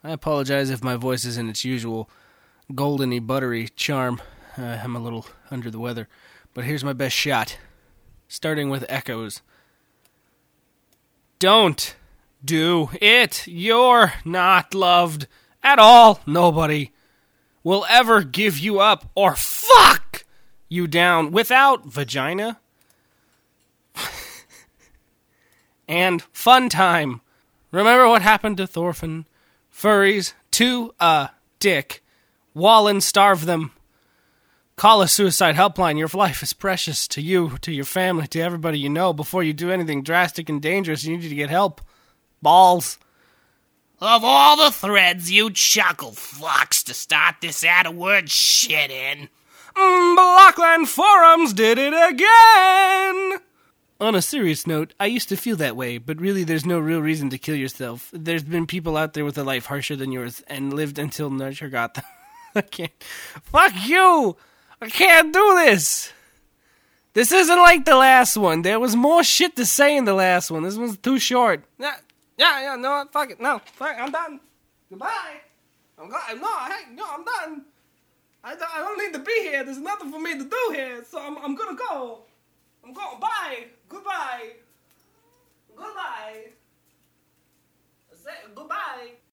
I apologize if my voice isn't its usual goldeny, buttery charm. I'm a little under the weather. But here's my best shot. Starting with echoes. Don't do it. You're not loved at all. Nobody will ever give you up or fuck you down without vagina and fun time. Remember what happened to Thorfinn? Furries to a dick. Wallen starve them. Call a suicide helpline. Your life is precious to you, to your family, to everybody you know. Before you do anything drastic and dangerous, you need to get help. Balls. Of all the threads you chuckle fucks to start this out-of-word shit in. Blockland Forums did it again! On a serious note, I used to feel that way, but really there's no real reason to kill yourself. There's been people out there with a life harsher than yours and lived until nurture got them. I can't. Fuck you! I can't do this! This isn't like the last one. There was more shit to say in the last one. This one's too short. No, fuck it. No, fuck it. I'm done. Goodbye. I'm done. I don't need to be here. There's nothing for me to do here, so I'm gonna go. I'm going. Bye. Goodbye. Goodbye. Goodbye.